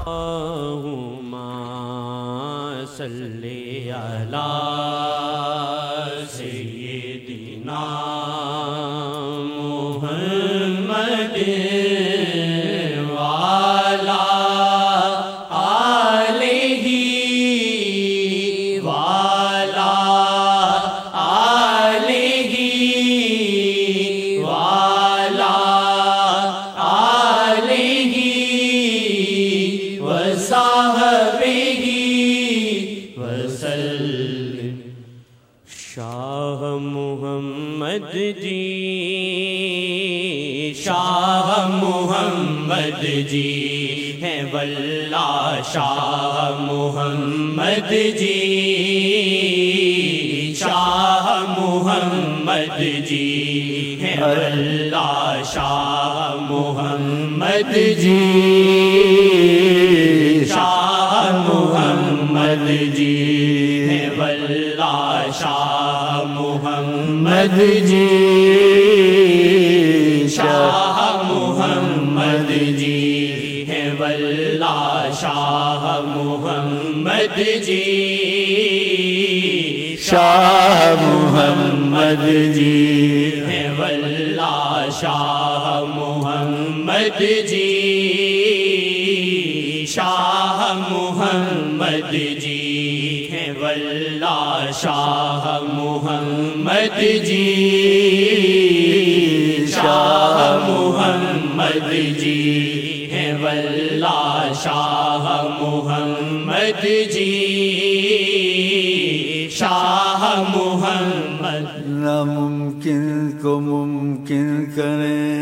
اللہم صلی علی سیدنا محمد وعلی آلہ وعلی آلہ وعلی آلہ وصحبہ وسلم۔ شاہ محمد جی، شاہ محمد جی ہیں واللہ، شاہ محمد جی، شاہ محمد جی ہیں واللہ، شاہ محمد جی، شاہ محمد جی ہیں واللہ، شاہ محمد جی، شاہ محمد جی ہیں واللہ، شاہ محمد جی، شاہ محمد جی ہیں واللہ، شاہ محمد جی، شاہ محمد جی ہیں واللہ، شاہ محمد جی، شاہ محمد جی ہیں واللہ، شاہ محمد جی، شاہ محمد۔ ناممکن کو ممکن کریں،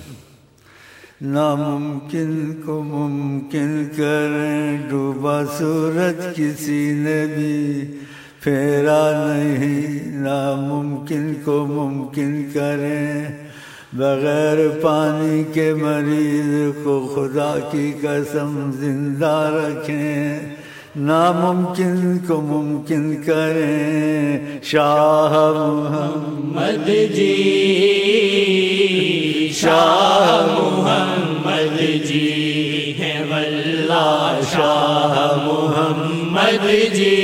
ناممکن کو ممکن کریں، ڈوبا سورج کسی نے بھی پھیرا نہیں، ناممکن کو ممکن کریں، بغیر پانی کے مریض کو خدا کی قسم زندہ رکھیں، ناممکن کو ممکن کریں، شاہ محمد جی، شاہ محمد جی ہیں واللہ، شاہ محمد جی،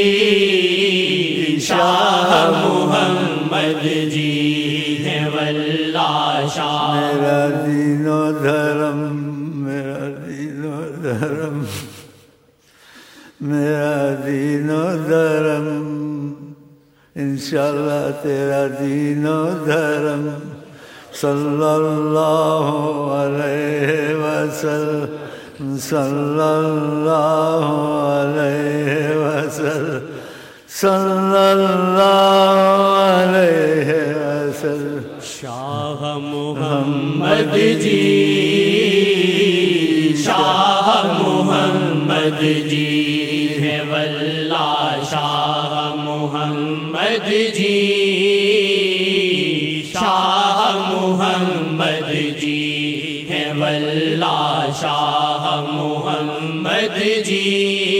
شاہ محمد جی ہیں واللہ، شاہ۔ میرا دین و دھرم، میرا دین و دھرم، میرا دین و دھرم، انشاءاللہ تیرا دین و دھرم، صلی اللہ علیہ وسلم، صلی اللہ علیہ وسلم، صلی اللہ علیہ وسلم۔ شاہ محمد جی، شاہ محمد جی ہیں واللہ، شاہ محمد جی، شاہ محمد جی ہیں واللہ، شاہ محمد جی،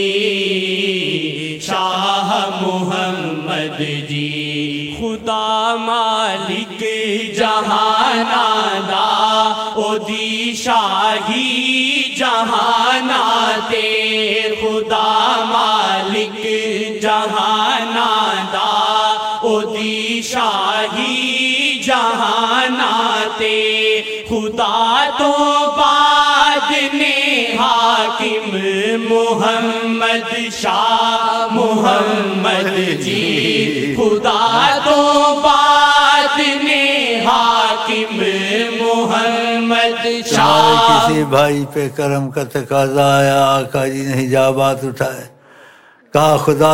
شاہ محمد جی۔ خدا مالک جہانا دا او دی شاہی جہانا تے، خدا مالک جہانا دا او دی شاہی جہانا تے، خدا تو بعد نے حاکم محمد شاہ محمد جی، خدا تو بعد نے حاکم محمد شاہ۔ کسی بھائی پہ کرم کا تقاضا آیا، آقا جی نے حجابات اٹھائے، کہا خدا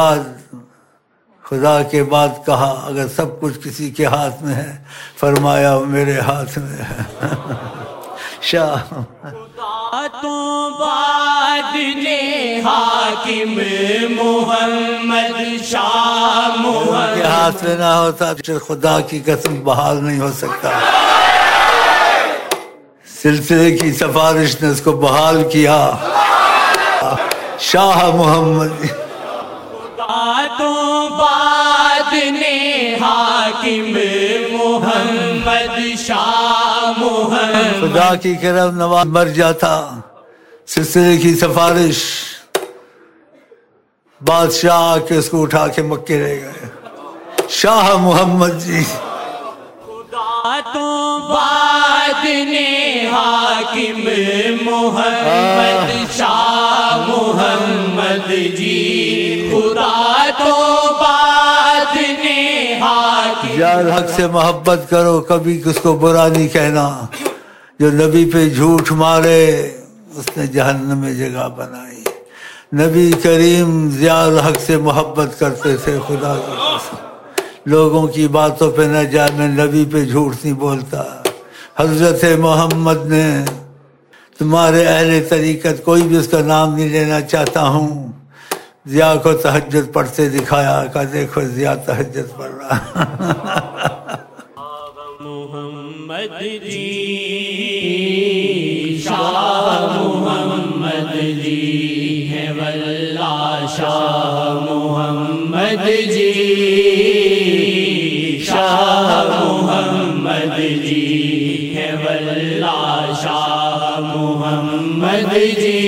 کے بعد کہا اگر سب کچھ کسی کے ہاتھ میں ہے، فرمایا میرے ہاتھ میں ہے۔ شاہ خدا تو بعد نے حاکم محمد شاہ محمد کے ہاتھ میں نہ ہوتا تو خدا کی قسم بحال نہیں ہو سکتا، سلسلے کی سفارش نے اس کو بحال کیا، شاہ محمد۔ خدا تو بعد نے حاکم محمد شاہ محمد، خدا کی کرم نواز مر جاتا سلسلے کی سفارش، بادشاہ آ کے اس کو اٹھا کے مکے لے گئے. شاہ محمد جی خدا تو بعد نے حاکم محمد شاہ محمد جی، خدا تو بعد نے حاکم. یار حق سے محبت کرو، کبھی کس کو برا نہیں کہنا. جو نبی پہ جھوٹ مارے اس نے جہنم میں جگہ بنائی. نبی کریم ضیاء الحق سے محبت کرتے تھے. خدا کی قسم لوگوں کی باتوں پہ نہ جا، میں نبی پہ جھوٹ نہیں بولتا. حضرت محمد نے تمہارے اہل طریقت کوئی بھی اس کا نام نہیں لینا چاہتا ہوں، ضیاء کو تہجد پڑھتے دکھایا. کہا دیکھو ضیاء تہجد پڑھ رہا. محمد جی شاہ محمد جی ہے واللہ، شاہ محمد جی شاہ محمد جی ہے واللہ، شاہ محمد جی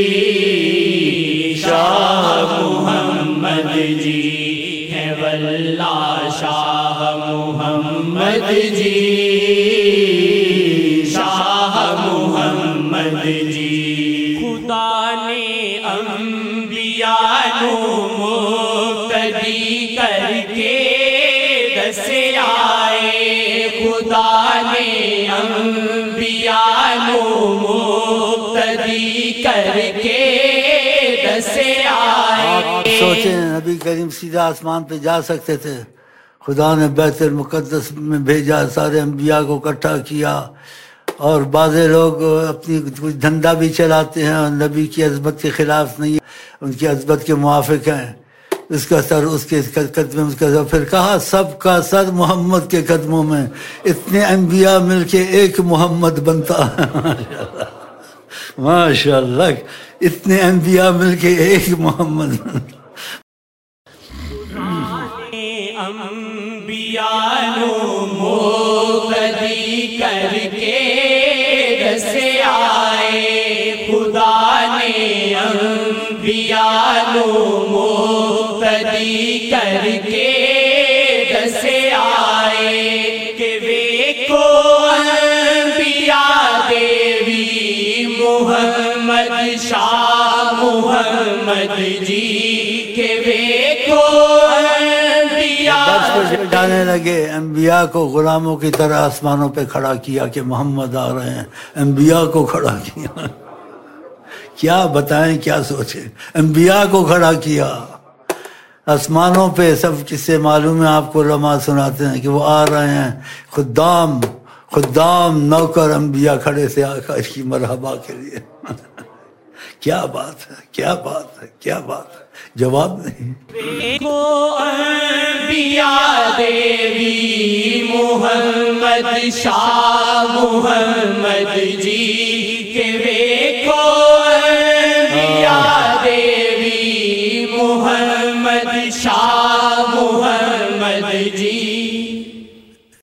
شاہ محمد جی ہے واللہ، شاہ محمد جی شاہ محمد جی. خدا نے انبیاء نو مقتدی کر کے دسے آئے، خدا نے انبیاء نو مقتدی کر کے دسے آئے. سوچیں نبی کریم سیدھا آسمان پہ جا سکتے تھے، خدا نے بیت المقدس میں بھیجا، سارے انبیاء کو اکٹھا کیا. اور بعض لوگ اپنی کچھ دھندا بھی چلاتے ہیں اور نبی کی عظمت کے خلاف نہیں، ان کی عظمت کے موافق ہیں. اس کا سر اس کے قدم، اس کا سر. پھر کہا سب کا سر محمد کے قدموں میں. اتنے انبیاء مل کے ایک محمد بنتا. ماشاء اللہ، اتنے انبیاء مل کے ایک محمد بنتا. انبیاء نو مقتدی کر کے دسے آئے، خدا نے انبیاء نو مقتدی کر کے دسے آئے. کہ ویکھو انبیاء دیوی محمد شاہ محمد جی، کہ ویکھو جانے لگے. انبیاء کو غلاموں کی طرح آسمانوں پہ کھڑا کیا کہ محمد آ رہے ہیں. انبیاء کو کھڑا کیا. کیا بتائیں، کیا سوچیں. انبیاء کو کھڑا کیا آسمانوں پہ. سب قصے معلوم ہیں آپ کو، علماء سناتے ہیں کہ وہ آ رہے ہیں. خدام نوکر انبیاء کھڑے تھے آقا کی مرحبا کے لیے. کیا بات ہے، کیا بات ہے، کیا بات ہے. جواب نہیں. دیکھو انبیاء دیوی محمد شاہ محمد جی، کہ